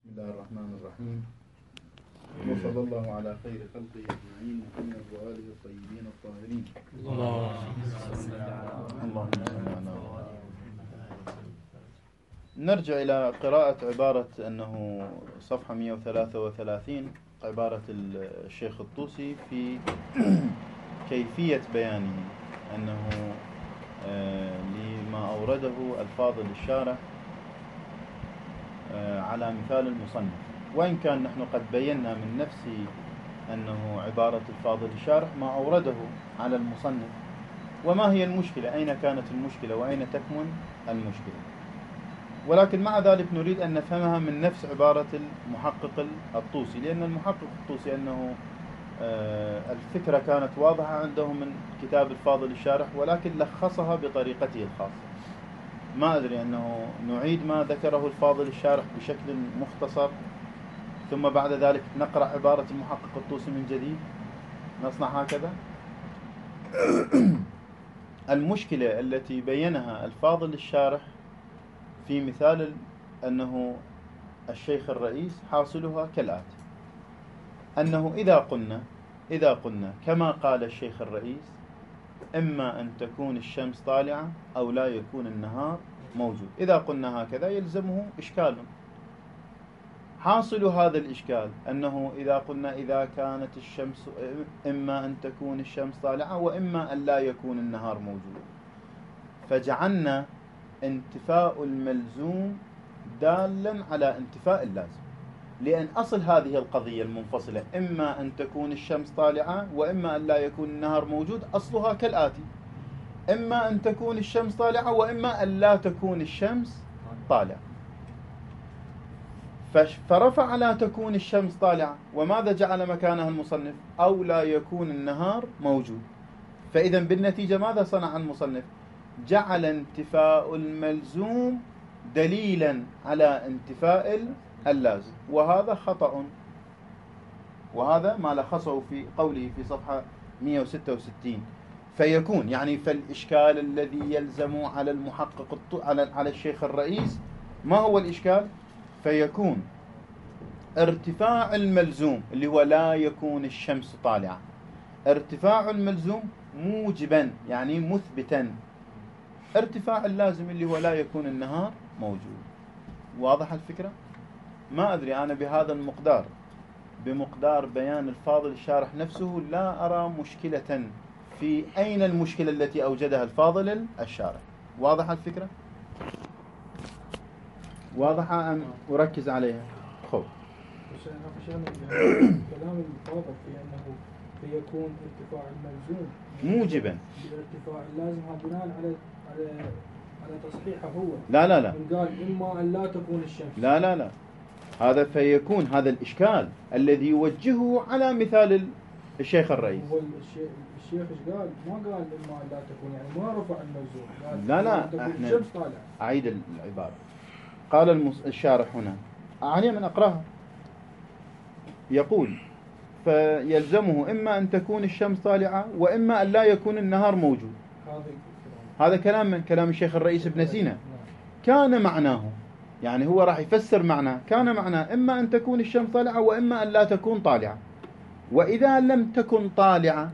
بسم الله الرحمن الرحيم، وصلى الله على خير خلقه أجمعين محمد وآله الطيبين الطاهرين. اللهم صل على نرجع إلى قراءة عبارة أنه صفحة 133 عبارة الشيخ الطوسي في كيفية بيانه أنه لما أورده الفاضل الشارح على مثال المصنف، وإن كان نحن قد بينا من نفسي أنه عبارة الفاضل الشارح ما أورده على المصنف. وما هي المشكلة؟ أين كانت المشكلة وأين تكمن المشكلة؟ ولكن مع ذلك نريد أن نفهمها من نفس عبارة المحقق الطوسي، لأن المحقق الطوسي أنه الفكرة كانت واضحة عنده من كتاب الفاضل الشارح، ولكن لخصها بطريقته الخاصة. ما أدري أنه نعيد ما ذكره الفاضل الشارح بشكل مختصر، ثم بعد ذلك نقرأ عبارة المحقق الطوسي من جديد، نصنع هكذا. المشكلة التي بينها الفاضل الشارح في مثال أنه الشيخ الرئيس حاصلها كالآتي: أنه إذا قلنا كما قال الشيخ الرئيس إما أن تكون الشمس طالعة أو لا يكون النهار موجود، إذا قلنا هكذا يلزمه إشكال. حاصل هذا الإشكال أنه إذا قلنا إذا كانت الشمس إما أن تكون الشمس طالعة وإما أن لا يكون النهار موجود، فجعلنا انتفاء الملزوم دالا على انتفاء اللازم، لأن أصل هذه القضية المنفصلة إما أن تكون الشمس طالعة وإما أن لا يكون النهار موجود أصلها كالآتي: إما أن تكون الشمس طالعة وإما أن لا تكون الشمس طالعة. فرفع لا تكون الشمس طالعة، وماذا جعل مكانها المصنف؟ أو لا يكون النهار موجود. فإذا بالنتيجة ماذا صنع المصنف؟ جعل انتفاء الملزوم دليلا على انتفاء اللازم، وهذا خطأ، وهذا ما لخصه في قوله في صفحة 166. فيكون يعني فالإشكال الذي يلزم على المحقق على الشيخ الرئيس ما هو الإشكال؟ فيكون ارتفاع الملزوم اللي هو لا يكون الشمس طالعة، ارتفاع الملزوم موجبا يعني مثبتا ارتفاع اللازم اللي هو لا يكون النهار موجود. واضح الفكرة؟ ما أدري أنا بهذا المقدار، بمقدار بيان الفاضل الشارح نفسه، لا أرى مشكلة في أين المشكلة التي أوجدها الفاضل الشارح. واضح الفكرة؟ واضحة أم أركز عليها؟ خب كلام الفاضل في أنه فيكون ارتفاع الملزوم موجبا بالارتفاع اللازم بناء على تصحيحه هو. لا من قال إما أن لا تكون الشمس. لا هذا فيكون هذا الإشكال الذي يوجهه على مثال الشيخ الرئيس. هو الشيخ ايش قال؟ ما قال إما أن لا تكون، يعني ما رفع الملزوم. لا احنا أعيد العبارة. قال الشارح هنا، أعني من أقرأها، يقول فيلزمه إما أن تكون الشمس طالعة وإما أن لا يكون النهار موجود. هذا كلام من كلام الشيخ الرئيس ابن سينا. كان معناه، يعني هو راح يفسر معناه، كان معناه إما أن تكون الشمس طالعة وإما أن لا تكون طالعة، وإذا لم تكن طالعة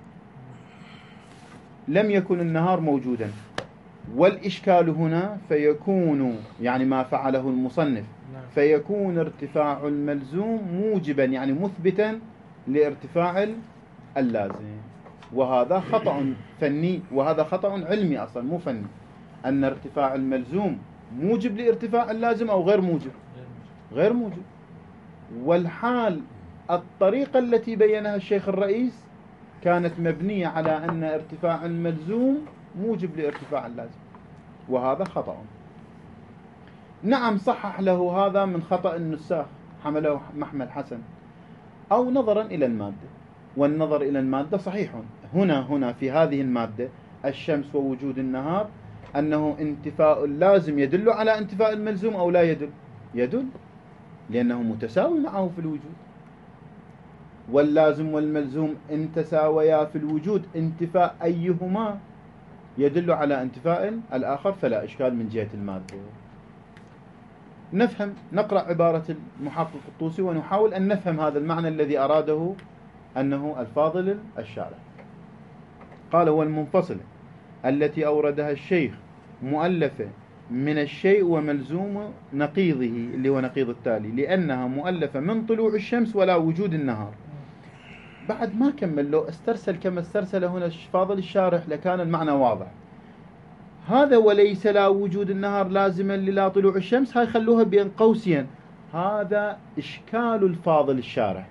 لم يكن النهار موجودا. والإشكال هنا فيكون يعني ما فعله المصنف، فيكون ارتفاع الملزوم موجبا يعني مثبتا لارتفاع اللازم، وهذا خطأ فني، وهذا خطأ علمي أصلا مو فني. أن ارتفاع الملزوم موجب لارتفاع اللازم أو غير موجب؟ غير موجب. والحال الطريقة التي بينها الشيخ الرئيس كانت مبنية على أن ارتفاع الملزوم موجب لارتفاع اللازم، وهذا خطأ. نعم صحح له هذا من خطأ النساخ، حمله محمل حسن، أو نظرا إلى المادة، والنظر إلى المادة صحيح. هنا في هذه المادة الشمس ووجود النهار أنه انتفاء اللازم يدل على انتفاء الملزوم أو لا يدل؟ يدل، لأنه متساوي معه في الوجود. واللازم والملزوم إن تساويا في الوجود انتفاء أيهما يدل على انتفاء الآخر، فلا إشكال من جهة المادة. نفهم، نقرأ عبارة المحقق الطوسي ونحاول أن نفهم هذا المعنى الذي أراده أنه الفاضل الشارح. قال: والمنفصلة التي أوردها الشيخ مؤلفة من الشيء وملزوم نقيضه اللي هو نقيض التالي، لأنها مؤلفة من طلوع الشمس ولا وجود النهار. بعد ما كمل، لو استرسل كما استرسل هنا فاضل الشارح لكان المعنى واضح. هذا وليس لا وجود النهار لازما للا طلوع الشمس، هاي خلوها بين قوسين، هذا إشكال الفاضل الشارح.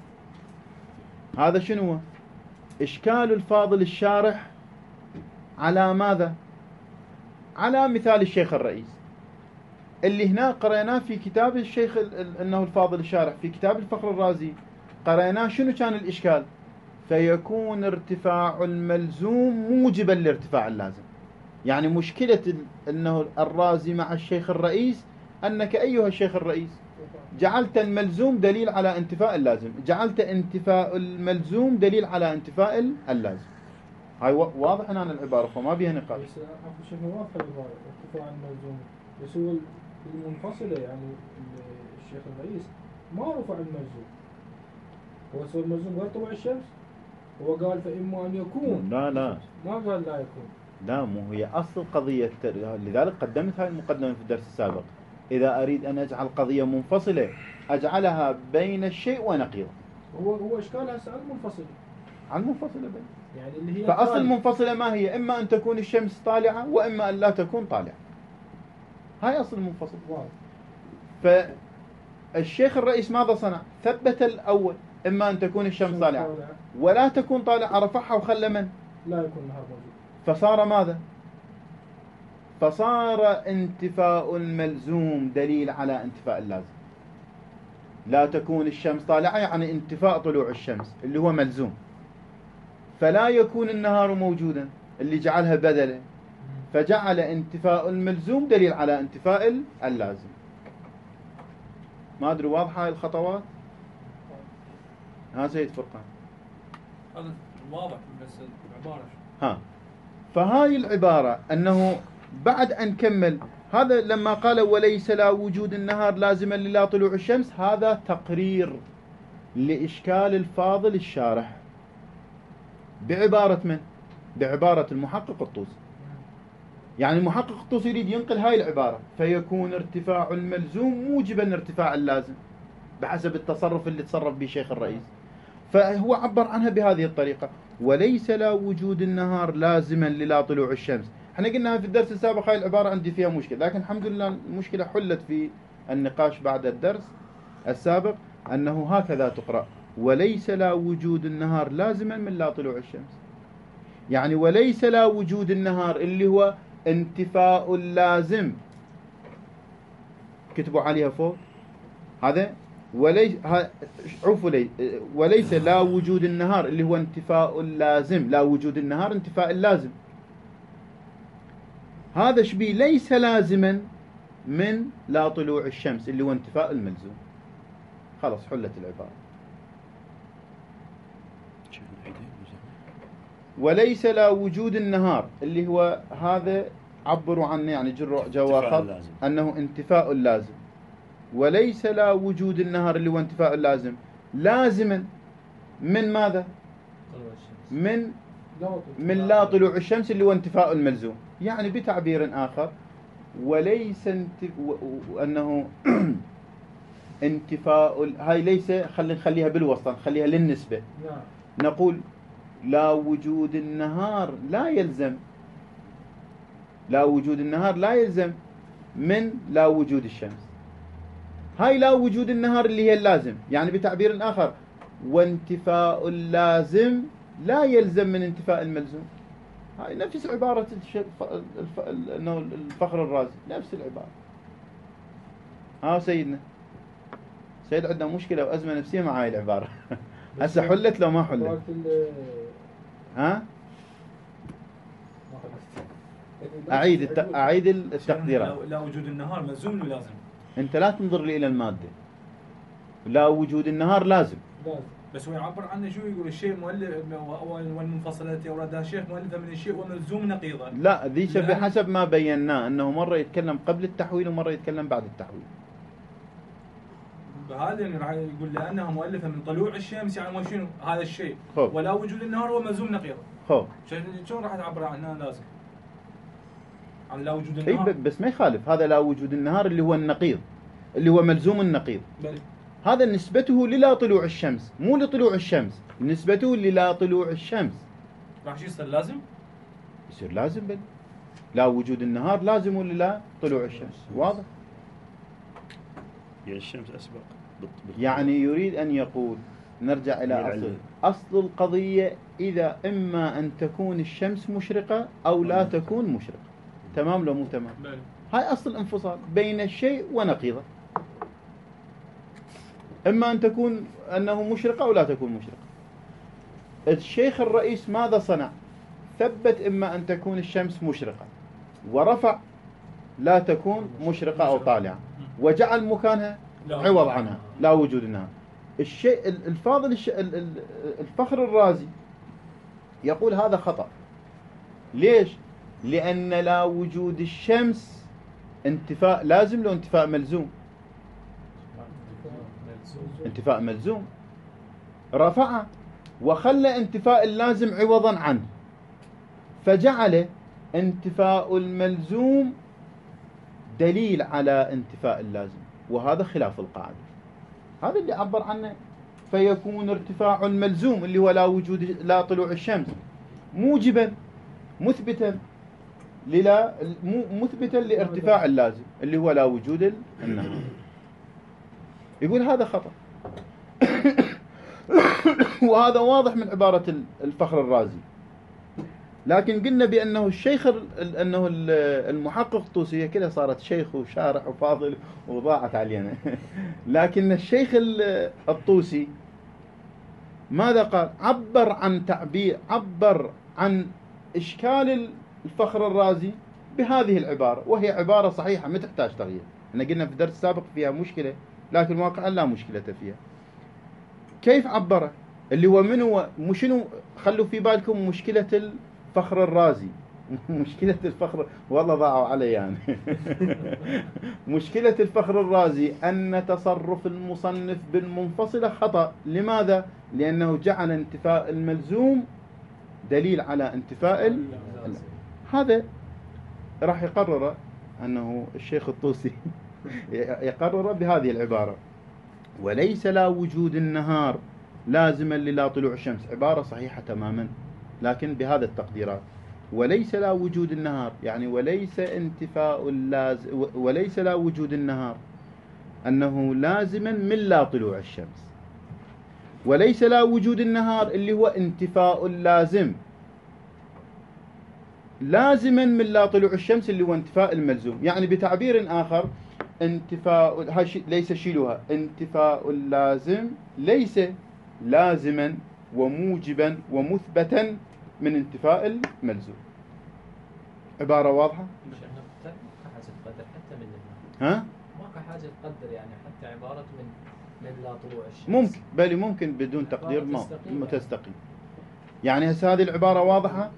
هذا شنو هو؟ إشكال الفاضل الشارح على ماذا؟ على مثال الشيخ الرئيس اللي هنا قرأناه في كتاب الشيخ أنه الفاضل الشارح في كتاب الفخر الرازي. قرأناه شنو كان الإشكال؟ فيكون ارتفاع الملزوم موجبا لارتفاع اللازم. يعني مشكلة أنه الرازي مع الشيخ الرئيس أنك أيها الشيخ الرئيس جعلت الملزوم دليل على انتفاء اللازم، جعلت انتفاء الملزوم دليل على انتفاء اللازم. هاي واضح الآن العبارة فما بيها نقاش. بس شوف واضحة العبارة ارتفاع الملزوم، بس هو المنفصلة يعني الشيخ الرئيس ما رفع الملزوم، هو سوى الملزوم غير طلوع الشمس، هو قال فإما أن يكون. لا ما قال لا يكون. لا، مو هي أصل قضية، لذلك قدمت هاي المقدمة في الدرس السابق. إذا أريد أن أجعل قضية منفصلة أجعلها بين الشيء ونقيضه. هو إشكالها هسه على المنفصلة. على المنفصلة بين. يعني اللي هي فأصل المنفصلة ما هي؟ إما أن تكون الشمس طالعة وإما أن لا تكون طالعة. هاي أصل المنفصل. فالشيخ الرئيس ماذا صنع؟ ثبت الأول، إما أن تكون الشمس طالعة ولا تكون طالعة، رفعها وخلى من؟ لا يكون النهار موجود. فصار ماذا؟ فصار انتفاء الملزوم دليل على انتفاء اللازم. لا تكون الشمس طالعة يعني انتفاء طلوع الشمس اللي هو ملزوم، فلا يكون النهار موجودا اللي جعلها بدله، فجعل انتفاء الملزوم دليل على انتفاء اللازم. ما أدري واضحة هاي الخطوات؟ ها سيد فرقان؟ هذا واضح بس العبارة فهاي العبارة أنه بعد أن كمل هذا لما قال وليس لا وجود النهار لازما للا طلوع الشمس، هذا تقرير لإشكال الفاضل الشارح بعبارة من؟ بعبارة المحقق الطوسي. يعني المحقق الطوسي يريد ينقل هاي العبارة، فيكون ارتفاع الملزوم موجبا ارتفاع اللازم بحسب التصرف اللي تصرف به شيخ الرئيس، فهو عبر عنها بهذه الطريقة: وليس لا وجود النهار لازما للا طلوع الشمس. احنا قلناها في الدرس السابق، هاي العبارة عندي فيها مشكلة، لكن الحمد لله المشكلة حلت في النقاش بعد الدرس السابق، أنه هكذا تقرأ: وليس لا وجود النهار لازما من لا طلوع الشمس. يعني وليس لا وجود النهار اللي هو انتفاء اللازم، كتبوا عليها فوق هذا وليس لا وجود النهار اللي هو انتفاء اللازم، لا وجود النهار انتفاء اللازم، هذا شبيه ليس لازما من لا طلوع الشمس اللي هو انتفاء الملزوم. خلاص حلت العبارة. وليس لا وجود النهار اللي هو هذا عبروا عنه، يعني جوا خط أنه انتفاء اللازم. وليس لا وجود النهار اللي هو انتفاء اللازم لازما من ماذا؟ من لا طلوع الشمس اللي هو انتفاء الملزوم. يعني بتعبير آخر وليس أنه انتفاء هاي ليس، نخليها بالوسط، نخليها للنسبة. نقول لا وجود النهار لا يلزم، لا وجود النهار لا يلزم من لا وجود الشمس. هاي لا وجود النهار اللي هي اللازم، يعني بتعبير آخر وانتفاء اللازم لا يلزم من انتفاء الملزوم. هاي نفس عبارة الفخر الرازي، نفس العبارة. ها سيدنا سيد عندنا مشكلة وأزمة نفسية مع هاي العبارة. هسه حلت لو ما حلت؟ ها؟ أعيد التقديرات. لا وجود النهار ملزوم ولا لازم؟ أنت لا تنظر لي إلى المادة. لا وجود النهار لازم. بس هو يعبر عنه شو يقول؟ الشيء مؤلف والمنفصلة التي أوردها الشيخ مؤلفة من الشيء وملزوم نقيضا. لا ذي بحسب ما بيناه، أنه مرة يتكلم قبل التحويل ومرة يتكلم بعد التحويل. هذا اللي راح يقول لانها مؤلفه من طلوع الشمس، يعني ما شنو هذا الشيء، خب. ولا وجود النهار هو ملزوم نقيضه. خب شلون راح تعبر عنها لازم؟ عن لا وجود اي النهار. بس ما يخالف، هذا لا وجود النهار اللي هو النقيض، اللي هو ملزوم النقيض، بل هذا نسبته للا طلوع الشمس، مو لطلوع الشمس، نسبته للا طلوع الشمس. راح شو يصير لازم؟ يصير لازم بل لا وجود النهار لازم ولا لا طلوع الشمس، واضح؟ يعني الشمس أسبق يعني يريد أن يقول، نرجع إلى أصل القضية، إذا إما أن تكون الشمس مشرقة أو لا تكون مشرقة، تمام لو مو تمام؟ بل هاي أصل الانفصال بين الشيء ونقيضه، إما أن تكون أنه مشرقة أو لا تكون مشرقة. الشيخ الرئيس ماذا صنع؟ ثبت إما أن تكون الشمس مشرقة، ورفع لا تكون مشرقة أو طالعة، وجعل مكانها عوض عنها لا وجود النهار. الشيء الفاضل الفخر الرازي يقول هذا خطأ. ليش؟ لأن لا وجود الشمس انتفاء لازم لو انتفاء ملزوم، انتفاء ملزوم، رفع وخلى انتفاء اللازم عوضا عنه، فجعل انتفاء الملزوم دليل على انتفاء اللازم، وهذا خلاف القاعدة. هذا اللي عبر عنه، فيكون ارتفاع الملزوم اللي هو لا وجود لا طلوع الشمس موجبا مثبتا مثبتا لارتفاع اللازم اللي هو لا وجود النهار. يقول هذا خطأ. وهذا واضح من عبارة الفخر الرازي. لكن قلنا بأنه الشيخ أنه المحقق الطوسي كده صارت شيخ وشارح وفاضل وضاعت علينا. لكن الشيخ الطوسي ماذا قال؟ عبر عن إشكال الفخر الرازي بهذه العبارة، وهي عبارة صحيحة ما تحتاج تغيير. احنا قلنا في الدرس السابق فيها مشكلة، لكن واقعا لا مشكلة فيها. كيف عبره؟ اللي هو مو شنو، خلوا في بالكم مشكلة الفخر الرازي. مشكلة الفخر والله ضاعوا علي يعني. مشكلة الفخر الرازي أن تصرف المصنف بالمنفصلة خطأ. لماذا؟ لأنه جعل انتفاء الملزوم دليل على انتفاء هذا راح يقرر أنه الشيخ الطوسي يقرر بهذه العبارة: وليس لا وجود النهار لازما للا طلوع الشمس. عبارة صحيحة تماما، لكن بهذا التقديرات: وليس لا وجود النهار، يعني وليس انتفاء وليس لا وجود النهار أنه لازما من لا طلوع الشمس، وليس لا وجود النهار اللي هو انتفاء اللازم لازما من لا طلوع الشمس اللي هو انتفاء الملزوم. يعني بتعبير آخر، انتفاء ليس شيلها، انتفاء اللازم ليس لازما وموجبا ومثبتا من انتفاء الملزوم. عبارة واضحة؟ مش احنا ما حاجة تقدر حتى من ها؟ ما حاجة تقدر يعني حتى عبارة من لا طلوع الشمس ممكن، بل ممكن بدون تقدير ما تستقيم. يعني هسه هذه العبارة واضحة؟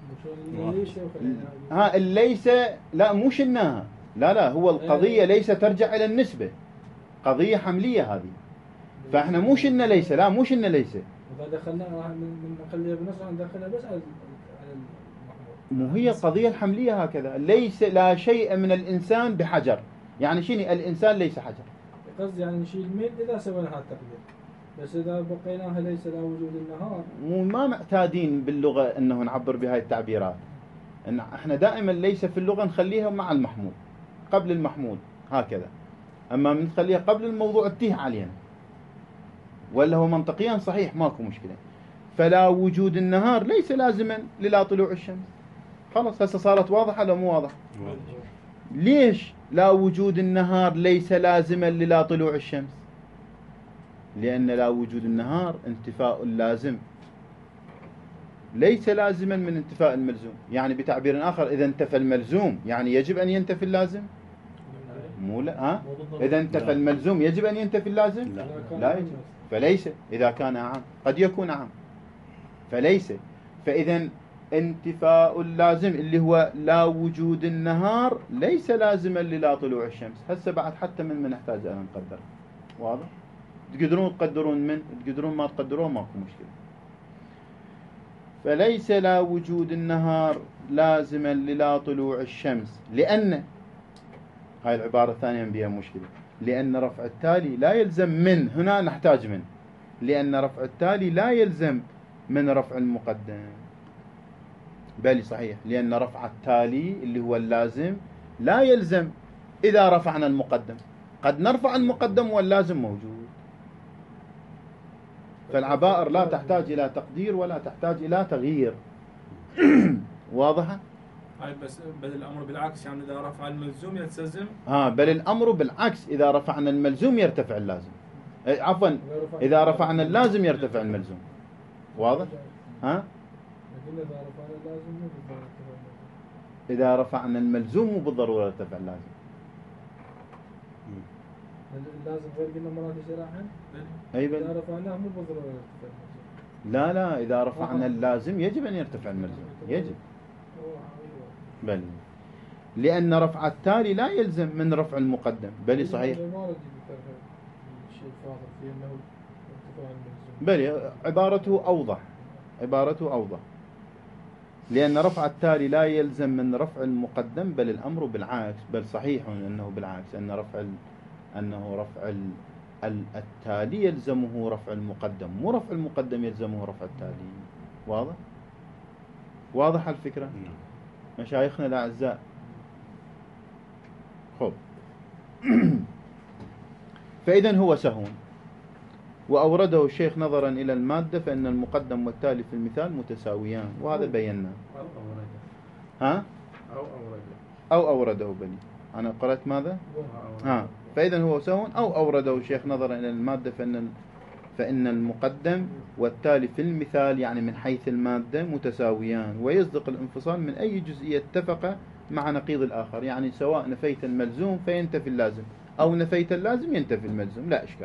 ها ليس لا مو شلناها، لا هو القضية ليس ترجع إلى النسبة، قضية حملية هذه. فاحنا مو شلنا ليس، لا مو شلنا ليس، وإذا دخلناها من نخليها بنص ندخلها بس على المحمول. مو هي القضية الحملية هكذا. ليس لا شيء من الإنسان بحجر، يعني شنو الإنسان ليس حجر. قصدي يعني نشيل من إذا سوينا هذا التقدير، بس إذا بقيناها ليس لا وجود النهار. مو ما معتادين باللغة أنه نعبر بهاي التعبيرات. إن احنا دائما ليس في اللغة نخليها مع المحمول قبل المحمول هكذا، أما من نخليها قبل الموضوع تتيه علينا، ولا هو منطقيا صحيح ماكو مشكلة. فلا وجود النهار ليس لازما للا طلوع الشمس. خلاص هسه صارت واضحة لو مو واضحة؟ ليش لا وجود النهار ليس لازما للا طلوع الشمس؟ لأن لا وجود النهار انتفاء اللازم ليس لازما من انتفاء الملزوم. يعني بتعبير آخر، إذا انتفى الملزوم يعني يجب أن ينتفي اللازم؟ مو لا ها؟ إذا انتفى الملزوم يجب أن ينتفي اللازم؟ لا يجب. فليس إذا كان عام، قد يكون عام، فليس. فإذا انتفاء اللازم اللي هو لا وجود النهار ليس لازما للا طلوع الشمس. هسه بعد حتى من نحتاج أن نقدر. واضح؟ تقدرون تقدرون من، تقدرون ما تقدرون ماكو مشكلة. فليس لا وجود النهار لازما للا طلوع الشمس، لأن هاي العبارة الثانية بها مشكلة، لأن رفع التالي لا يلزم من، هنا نحتاج من، لأن رفع التالي لا يلزم من رفع المقدم. بل صحيح، لأن رفع التالي اللي هو اللازم لا يلزم إذا رفعنا المقدم، قد نرفع المقدم واللازم موجود. فالعبائر لا تحتاج إلى تقدير ولا تحتاج إلى تغيير. واضحة؟ هاي بس بل الأمر بالعكس، يعني إذا رفع الملزوم يلتزم. بل الأمر بالعكس، إذا رفعنا الملزوم يرتفع اللازم. عفوا، إذا رفعنا اللازم يرتفع الملزوم. واضح؟ ها؟ إذا رفعنا الملزوم مو بالضرورة يرتفع اللازم. اللازم غير قلنا مراد شراحا. أي بل إذا رفعناه مو بالضرورة يرتفع الملزوم. لا إذا رفعنا اللازم يجب أن يرتفع الملزوم، يجب. بل لأن رفع التالي لا يلزم من رفع المقدم. بل صحيح. بل عبارته أوضح، عبارته أوضح، لأن رفع التالي لا يلزم من رفع المقدم، بل الأمر بالعكس. بل صحيح أنه بالعكس، أنه رفع التالي يلزمه رفع المقدم، مو رفع المقدم يلزمه رفع التالي. واضح؟ واضح الفكرة؟ مشايخنا الأعزاء. خب. فإذا هو سهو، وأورده الشيخ نظرا إلى المادة، فإن المقدم والتالي في المثال متساويان، وهذا بيناه. ها؟ أو أورده بني. أنا قرأت ماذا؟ فإذا هو سهو أو أورده الشيخ نظرا إلى المادة، فإن المقدم والتالي في المثال يعني من حيث المادة متساويان، ويصدق الانفصال من أي جزئية اتفق مع نقيض الآخر. يعني سواء نفيت الملزوم فينتفي اللازم، أو نفيت اللازم ينتفي الملزوم، لا إشكال.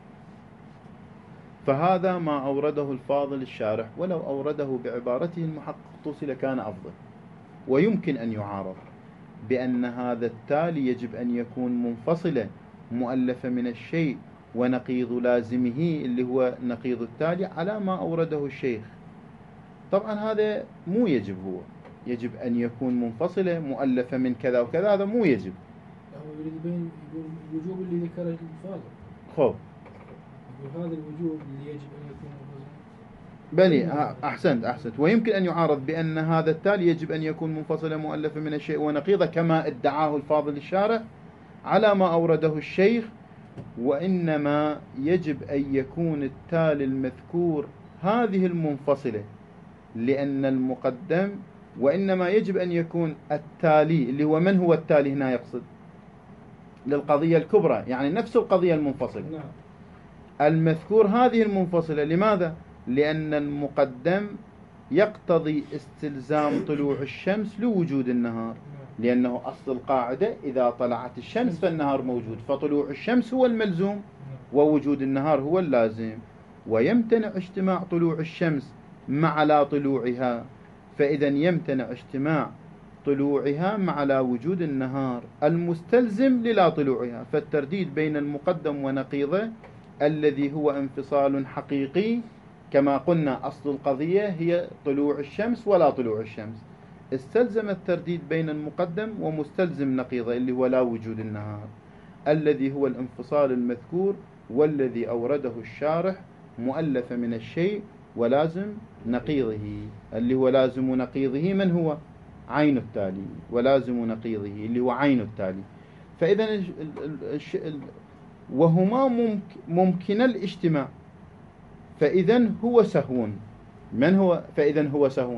فهذا ما أورده الفاضل الشارح، ولو أورده بعبارته المحقق الطوسي لكان أفضل. ويمكن أن يعارض بأن هذا التالي يجب أن يكون منفصلا مؤلفة من الشيء ونقيض لازمه اللي هو نقيض التالي على ما أورده الشيخ. طبعا هذا مو يجب، هو يجب أن يكون منفصلة مؤلفة من كذا وكذا، هذا مو يجب. هو يريد يبين الوجوب اللي ذكره الفاضل. خب، هذا الوجوب اللي يجب أن يكون منفصل. بلي أحسنت. ويمكن أن يعارض بأن هذا التالي يجب أن يكون منفصلا مؤلفة من الشيء ونقيضه كما ادعاه الفاضل الشارح على ما أورده الشيخ، وإنما يجب أن يكون التالي المذكور هذه المنفصلة، لأن المقدم، وإنما يجب أن يكون التالي اللي هو من هو التالي هنا يقصد للقضية الكبرى، يعني نفس القضية المنفصلة. المذكور هذه المنفصلة. لماذا؟ لأن المقدم يقتضي استلزام طلوع الشمس لوجود النهار، لأنه أصل القاعدة إذا طلعت الشمس فالنهار موجود، فطلوع الشمس هو الملزوم ووجود النهار هو اللازم. ويمتنع اجتماع طلوع الشمس مع لا طلوعها، فإذا يمتنع اجتماع طلوعها مع لا وجود النهار المستلزم للا طلوعها. فالترديد بين المقدم ونقيضه الذي هو انفصال حقيقي، كما قلنا أصل القضية هي طلوع الشمس ولا طلوع الشمس، استلزم الترديد بين المقدم ومستلزم نقيضه اللي هو لا وجود النهار، الذي هو الانفصال المذكور والذي أورده الشارح مؤلف من الشيء ولازم نقيضه، اللي هو لازم نقيضه من هو؟ عين التالي، ولازم نقيضه اللي هو عين التالي. فإذا وهما ممكن الاجتماع، فإذا هو سهو. من هو؟ فإذا هو سهو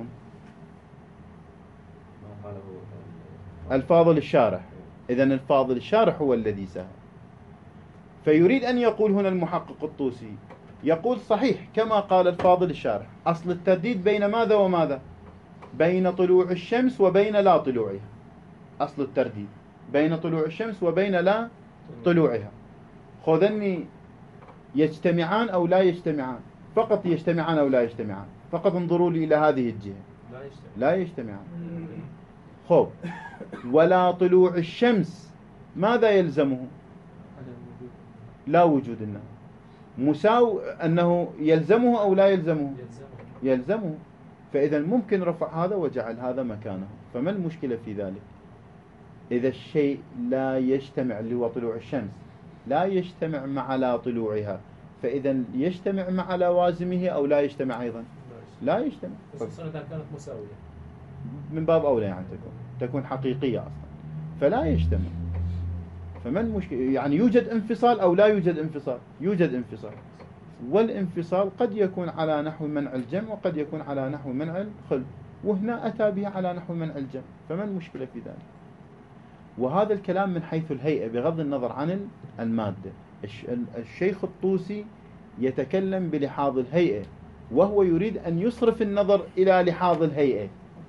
الفاضل الشارح. إذن الفاضل الشارح هو الذي سهى. فيريد أن يقول هنا المحقق الطوسي، يقول صحيح كما قال الفاضل الشارح، أصل الترديد بين ماذا وماذا؟ بين طلوع الشمس وبين لا طلوعها. أصل الترديد بين طلوع الشمس وبين لا طلوعها. خذني يجتمعان أو لا يجتمعان؟ فقط يجتمعان أو لا يجتمعان؟ فقط انظروا لي إلى هذه الجهة. لا يجتمعان. خب، ولا طلوع الشمس ماذا يلزمه؟ لا وجود النهار. مساو أنه يلزمه أو لا يلزمه؟ يلزمه. يلزمه. فإذا ممكن رفع هذا وجعل هذا مكانه. فما المشكلة في ذلك؟ إذا الشيء لا يجتمع، اللي هو طلوع الشمس لا يجتمع مع لا طلوعها، فإذا يجتمع مع لوازمه أو لا يجتمع أيضا؟ لا يجتمع. خصوصا إذا كانت مساوية، من باب أولى يعني تكون حقيقية أصلا، فلا يجتمع. فما المشكلة؟ يعني يوجد انفصال أو لا يوجد انفصال؟ يوجد انفصال، والانفصال قد يكون على نحو منع الجمع وقد يكون على نحو منع الخلف، وهنا أتى به على نحو منع الجمع. فما المشكلة في ذلك؟ وهذا الكلام من حيث الهيئة بغض النظر عن المادة. الشيخ الطوسي يتكلم بلحاظ الهيئة، وهو يريد أن يصرف النظر إلى لحاظ الهيئة.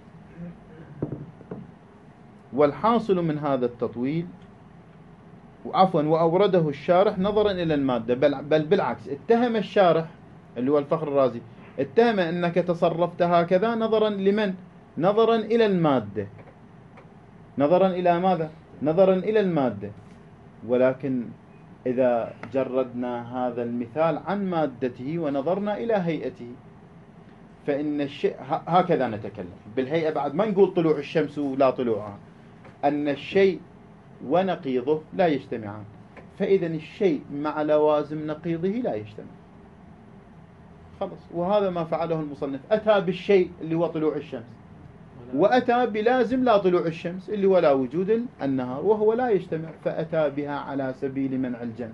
والحاصل من هذا التطويل، وأورده الشارح نظرا إلى المادة، بل بالعكس اتهم الشارح اللي هو الفخر الرازي، اتهم أنك تصرفت هكذا نظرا لمن؟ نظرا إلى المادة. نظرا إلى ماذا؟ نظرا إلى المادة. ولكن إذا جردنا هذا المثال عن مادته ونظرنا إلى هيئته، فإن الشيء هكذا نتكلم بالهيئة، بعد ما نقول طلوع الشمس ولا طلوعها، أن الشيء ونقيضه لا يجتمعان، فإذا الشيء مع لوازم نقيضه لا يجتمع. خلص. وهذا ما فعله المصنف، أتى بالشيء اللي هو طلوع الشمس، وأتى بلازم لا طلوع الشمس اللي هو لا وجود النهار، وهو لا يجتمع، فأتى بها على سبيل منع الجمع.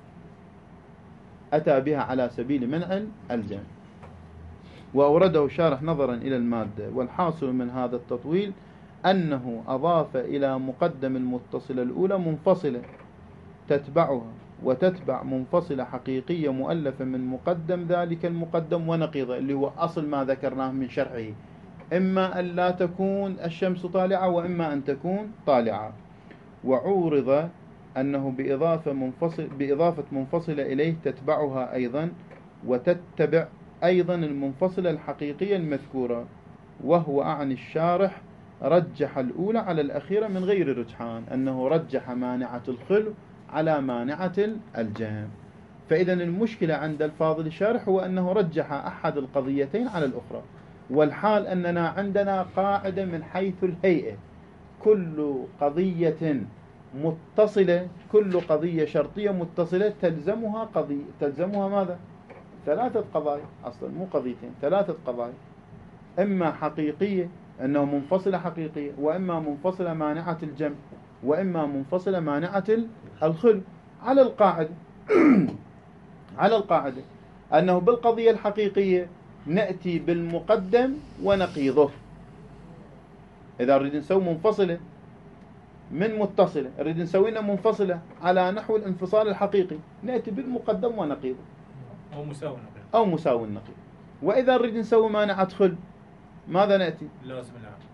أتى بها على سبيل منع الجمع. وأورده شارح نظرا إلى المادة. والحاصل من هذا التطويل أنه أضاف إلى مقدم المتصلة الأولى منفصلة تتبعها، وتتبع منفصلة حقيقية مؤلفة من مقدم ذلك المقدم ونقيضه، اللي هو أصل ما ذكرناه من شرحه، إما أن لا تكون الشمس طالعة وإما أن تكون طالعة. وعورض أنه بإضافة منفصلة إليه تتبعها أيضا، وتتبع أيضا المنفصلة الحقيقية المذكورة. وهو أعني الشارح رجح الأولى على الأخيرة من غير رجحان، أنه رجح مانعة الخلو على مانعة الجمع. فإذا المشكلة عند الفاضل الشارح هو أنه رجح أحد القضيتين على الأخرى. والحال أننا عندنا قاعدة من حيث الهيئة، كل قضية متصلة، كل قضية شرطية متصلة تلزمها ماذا؟ 3 قضايا أصلا، مو قضيتين، 3 قضايا، إما حقيقية أنه منفصلة حقيقية، وإما منفصلة مانعة الجمع، وإما منفصلة مانعة الخلو، على القاعدة على القاعدة أنه بالقضية الحقيقية نأتي بالمقدم ونقيضه. إذا نريد نسوي منفصلة من متصلة، نريد نسوينا منفصلة على نحو الانفصال الحقيقي، نأتي بالمقدم ونقيضه أو مساوي النقيض. وإذا نريد نسوي مانعة خلو، ماذا نأتي؟ لازم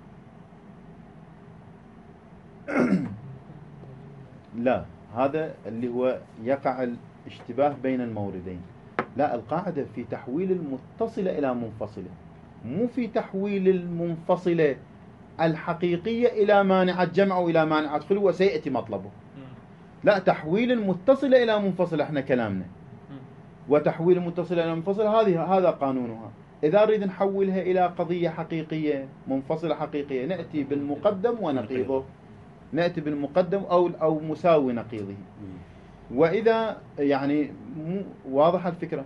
لا، هذا اللي هو يقع الاشتباه بين الموردين. لا، القاعدة في تحويل المتصلة إلى منفصلة، مو في تحويل المنفصلة الحقيقية إلى مانعة جمع أو إلى مانعة خلو، وسيأتي مطلبه. لا، تحويل المتصلة إلى منفصلة احنا كلامنا، وتحويل المتصلة إلى منفصلة هذا قانونها. إذا نريد نحولها إلى قضية حقيقية منفصلة حقيقية، نأتي بالمقدم ونقيضه، نأتي بالمقدم أو مساوي نقيضه. وإذا يعني واضح الفكرة،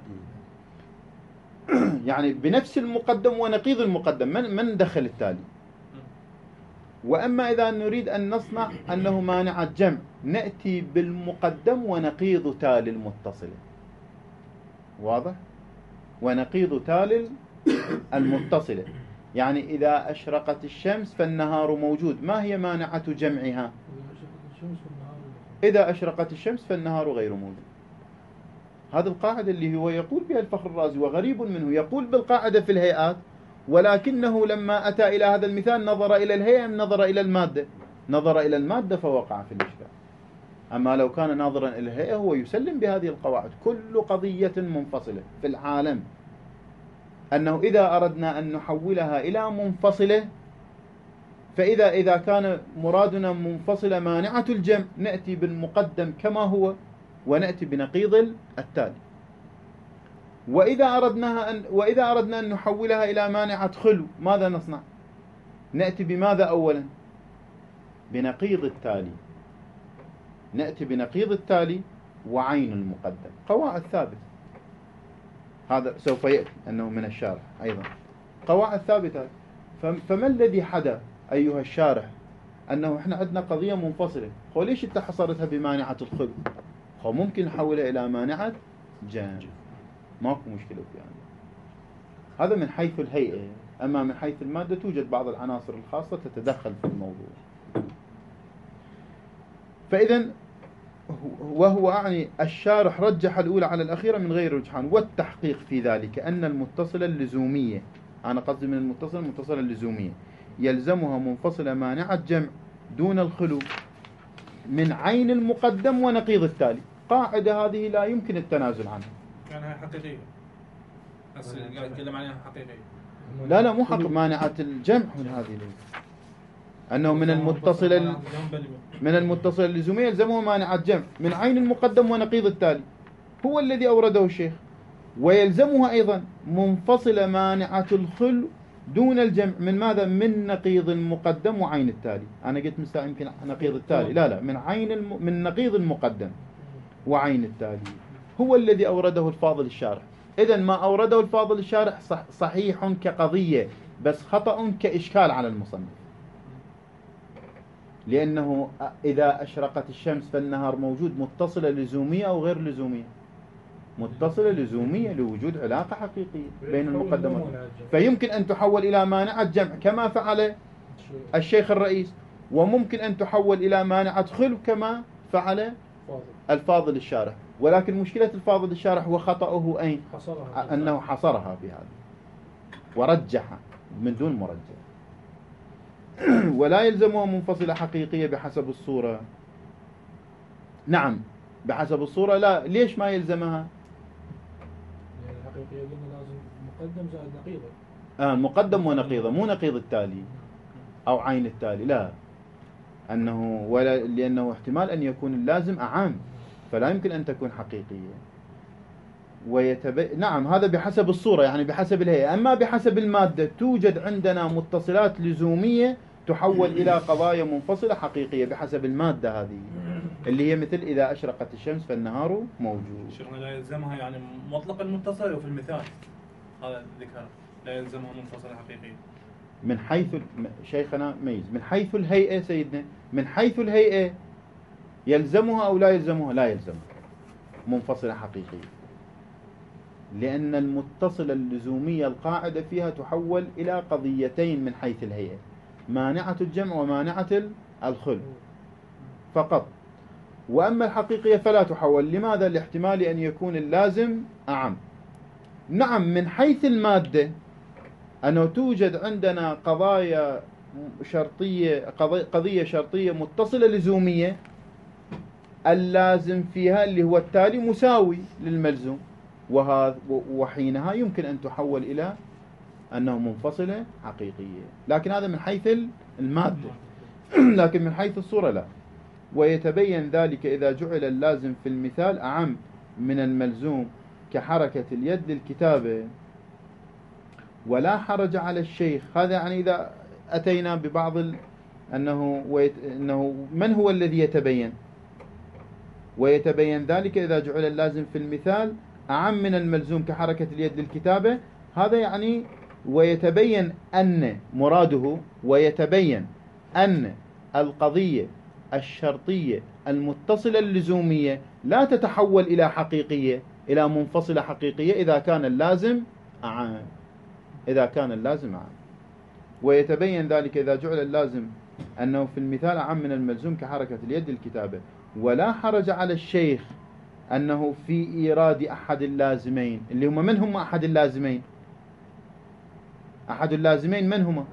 يعني بنفس المقدم ونقيض المقدم، من دخل التالي. وأما إذا نريد أن نصنع أنه مانع جمع، نأتي بالمقدم ونقيض تالي المتصلة. واضح؟ ونقيض تالي المتصلة، يعني إذا أشرقت الشمس فالنهار موجود، ما هي مانعة جمعها؟ إذا أشرقت الشمس فالنهار غير موجود. هذه القاعدة اللي هو يقول بها الفخر الرازي، وغريب منه يقول بالقاعدة في الهيئات، ولكنه لما أتى إلى هذا المثال نظر إلى الهيئة، نظر إلى المادة، نظر إلى المادة فوقع في الإشكال. أما لو كان ناظرا إلى الهيئة هو يسلم بهذه القواعد. كل قضية منفصلة في العالم، أنه إذا أردنا أن نحولها إلى منفصلة، فإذا كان مرادنا منفصلة مانعة الجمع، نأتي بالمقدم كما هو ونأتي بنقيض التالي. وإذا أردنا أن نحولها إلى مانعة خلو ماذا نصنع؟ نأتي بماذا أولا؟ بنقيض التالي. نأتي بنقيض التالي وعين المقدم، قواعد ثابتة. هذا سوف يأتي أنه من الشارح أيضا قواعد ثابتة. فما الذي حدث أيها الشارح؟ أنه إحنا عندنا قضية منفصلة، هو ليش أنت حصرتها بمانعة الخلو؟ هو ممكن نحولها إلى مانعة جمع، ماكو مشكلة في يعني. هذا من حيث الهيئة. أما من حيث المادة توجد بعض العناصر الخاصة تتدخل في الموضوع. فإذا وهو أعني الشارح رجح الأولى على الأخيرة من غير رجحان، والتحقيق في ذلك أن المتصلة اللزومية، أنا قصدي من المتصلة اللزومية يلزمها منفصلة مانعة جمع دون الخلو من عين المقدم ونقيض التالي. قاعدة هذه لا يمكن التنازل عنها. يعني هي حقيقية، بس قاعد أتكلم عنها حقيقية. لا مو حق مانعة الجمع من هذه أنه من المتصلة اللزومية يلزمه مانعة جمع من عين المقدم ونقيض التالي، هو الذي أورده الشيخ. ويلزمها أيضا منفصلة مانعة الخلو دون الجمع من ماذا؟ من نقيض المقدم وعين التالي. أنا قلت مساء يمكن نقيض التالي، لا من من نقيض المقدم وعين التالي، هو الذي أورده الفاضل الشارح. إذن ما أورده الفاضل الشارح صحيح كقضية، بس خطأ كإشكال على المصنف. لأنه إذا أشرقت الشمس فالنهار موجود، متصلة لزومية أو غير لزومية؟ متصلة لزومية لوجود علاقة حقيقية بين المقدمات، فيمكن أن تحول إلى مانعة جمع كما فعل الشيخ الرئيس، وممكن أن تحول إلى مانعة خلو كما فعل الفاضل الشارح. ولكن مشكلة الفاضل الشارح وخطأه أين؟ أنه حصرها بهذا ورجحها من دون مرجح. ولا يلزمها منفصلة حقيقية بحسب الصورة. نعم بحسب الصورة. لا، ليش ما يلزمها؟ يعني الحقيقية قلنا لازم مقدم زائد نقيضة. مقدم ونقيضة، مو نقيض التالي أو عين التالي، لا. لأنه احتمال أن يكون اللازم أعام، فلا يمكن أن تكون حقيقية. نعم هذا بحسب الصورة، يعني بحسب الهيئة. أما بحسب المادة توجد عندنا متصلات لزومية تحول إلى قضايا منفصلة حقيقية بحسب المادة هذه، اللي هي مثل إذا أشرقت الشمس فالنهار موجود. شيخنا لا يلزمها يعني مطلقا متصلة، وفي المثال هذا ذكر لا يلزمها منفصلة حقيقية. من حيث شيخنا ميز من حيث الهيئة سيدنا، من حيث الهيئة يلزمها أو لا يلزمها؟ لا يلزمها منفصلة حقيقية، لأن المتصلة اللزومية القاعدة فيها تحول إلى قضيتين من حيث الهيئة، مانعة الجمع ومانعة الخلو فقط. وأما الحقيقية فلا تحول. لماذا؟ لاحتمال أن يكون اللازم أعم. نعم من حيث المادة أنه توجد عندنا قضايا شرطية، قضية شرطية متصلة لزومية اللازم فيها اللي هو التالي مساوي للملزوم، وحينها يمكن أن تحول إلى أنه منفصلة حقيقية. لكن هذا من حيث المادة، لكن من حيث الصورة لا. ويتبين ذلك إذا جعل اللازم في المثال أعم من الملزوم كحركة اليد للكتابة ولا حرج على الشيخ. هذا يعني إذا أتينا ببعض أنه من هو الذي يتبين؟ ويتبين ذلك إذا جعل اللازم في المثال أعم من الملزوم كحركة اليد للكتابة. هذا يعني ويتبين أن مراده، ويتبين أن القضية الشرطية المتصلة اللزومية لا تتحول إلى حقيقية، إلى منفصلة حقيقية إذا كان اللازم أعم. ويتبين ذلك إذا جعل اللازم أنه في المثال أعم من الملزوم كحركة اليد للكتابة ولا حرج على الشيخ أنه في إيراد أحد اللازمين، اللي هم من هم أحد اللازمين؟ أحد اللازمين من هما؟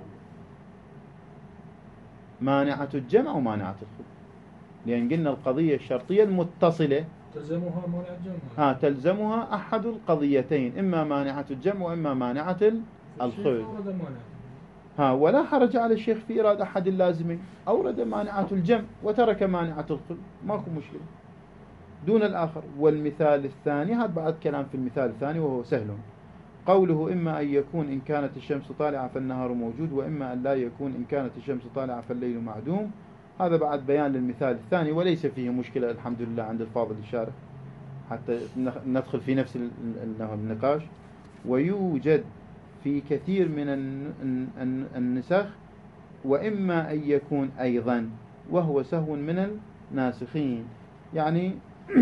مانعة الجمع ومانعة الخلو. لأن قلنا القضية الشرطية المتصلة تلزمها مانعة الجمع، تلزمها أحد القضيتين، إما مانعة الجمع وإما مانعة الخلو. ولا حرج على الشيخ في إيراد أحد اللازمين، أورد مانعة الجمع وترك مانعة الخلو، ماكو مشكلة. دون الآخر. والمثال الثاني هذا بعد كلام في المثال الثاني وهو سهل. قوله إما أن يكون إن كانت الشمس طالعة فالنهار موجود، وإما أن لا يكون إن كانت الشمس طالعة فالليل معدوم. هذا بعد بيان للمثال الثاني، وليس فيه مشكلة الحمد لله عند الفاضل الشارح حتى ندخل في نفس النقاش. ويوجد في كثير من النسخ وإما أن يكون أيضا، وهو سهو من الناسخين. يعني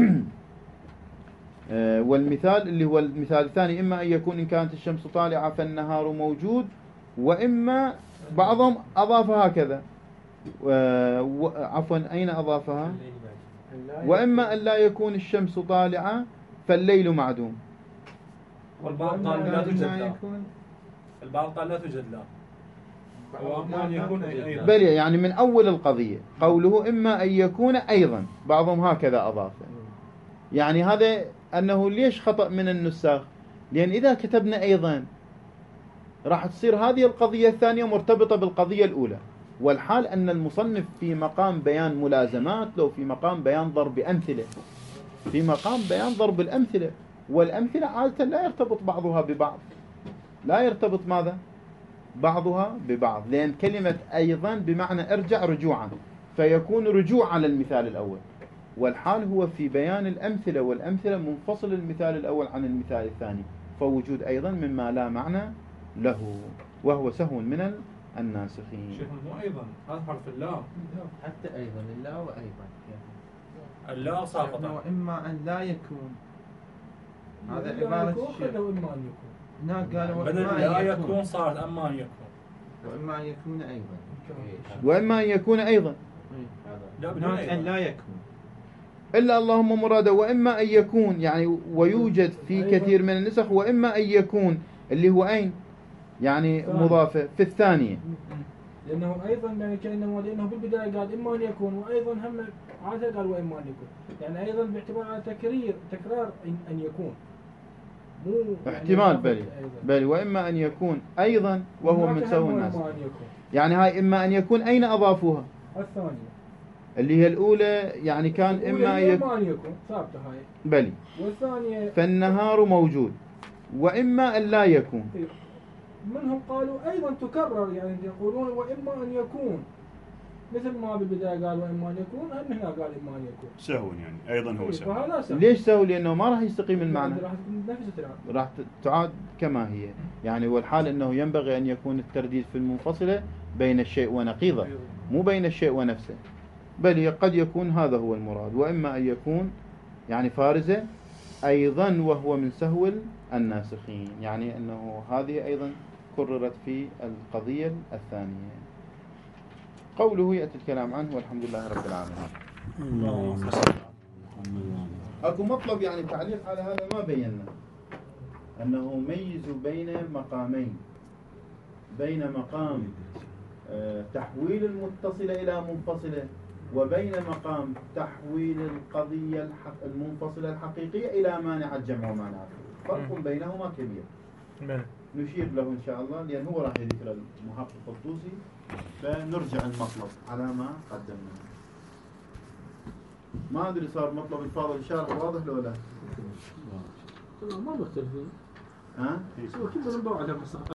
والمثال اللي هو المثال الثاني إما أن يكون إن كانت الشمس طالعة فالنهار موجود، وإما بعضهم أضافها هكذا، عفوا أين أضافها؟ وإما أن لا يكون الشمس طالعة فالليل معدوم. والبعض قال لا توجد لا. البعض قال لا توجد لا. وإما أن يكون أيضا. بل يعني من أول القضية قوله إما أن يكون أيضا، بعضهم هكذا أضاف. يعني هذا أنه ليش خطأ من النساخ؟ لأن إذا كتبنا أيضا راح تصير هذه القضية الثانية مرتبطة بالقضية الأولى، والحال أن المصنف في مقام بيان ملازمات، لو في مقام بيان ضرب أمثلة، في مقام بيان ضرب الأمثلة، والأمثلة عادة لا يرتبط بعضها ببعض، لا يرتبط ماذا؟ بعضها ببعض، لأن كلمة أيضا بمعنى ارجع رجوعا، فيكون رجوع على المثال الأول، والحال هو في بيان الأمثلة، والأمثلة منفصل المثال الأول عن المثال الثاني، فوجود أيضا مما لا معنى له، وهو سهو من الناسخين. شيخ مو أيضا، هذا حرف اللا. حتى أيضا اللا وأيضا اللا ساقطة. وإما أن لا يكون، هذا إلا عبارة يكون الشيخ. وإما أن يكون. هناك قالوا بدل وإما لا أن يكون صارت أما أن يكون. وإما أن يكون أيضا. وإما أن يكون أيضا، لا بدون هناك أن أيضا. لا يكون إلا اللهم مراده. وإما أن يكون يعني ويوجد في كثير من النسخ وإما أن يكون اللي هو أين يعني مضافة في الثانية، لأنه أيضا يعني كأنه لأنه بالبداية قال إما أن يكون، وأيضا هم عادة قال وإما أن يكون، يعني أيضا باعتبار تكرار أن يكون، مو احتمال بل وإما أن يكون أيضا وهو من سوى الناس. يعني هاي إما أن يكون أين أضافوها؟ الثانية اللي هي الأولى يعني كان إما أن يكون ثابتة هاي، بلي، والثانية فالنهار موجود، وإما أن لا يكون. منهم قالوا أيضا تكرر، يعني يقولون وإما أن يكون، مثل ما بالبداية قال وإما أن يكون، هم هنا قال إما أن يكون سهو، يعني أيضا هو سهو. فهذا سهو. ليش سهو؟ لأنه ما راح يستقيم المعنى، راح تكون نفس راح تعاد كما هي. يعني والحال أنه ينبغي أن يكون الترديد في المنفصلة بين الشيء ونقيضه، مو بين الشيء ونفسه، بل قد يكون هذا هو المراد. وإما أن يكون يعني فارزة أيضا وهو من سهو الناسخين، يعني أنه هذه أيضا كررت في القضية الثانية. قوله يأتي الكلام عنه والحمد لله رب العالمين. أكو مطلب يعني تعليق على هذا ما بينا، أنه ميزوا بين مقامين، بين مقام تحويل المتصلة إلى منفصلة، وبين مقام تحويل القضية المنفصلة الحقيقية إلى مانع الجمع ومانع الفروق. فرق بينهما كبير نشير له إن شاء الله، لأن هو راح يذكر المحقق الطوسي، فنرجع المطلب على ما قدمنا. ما أدري صار مطلب الفاضل الشارح واضح لو لا؟ ما بختلف. ها؟ كلنا نضوع على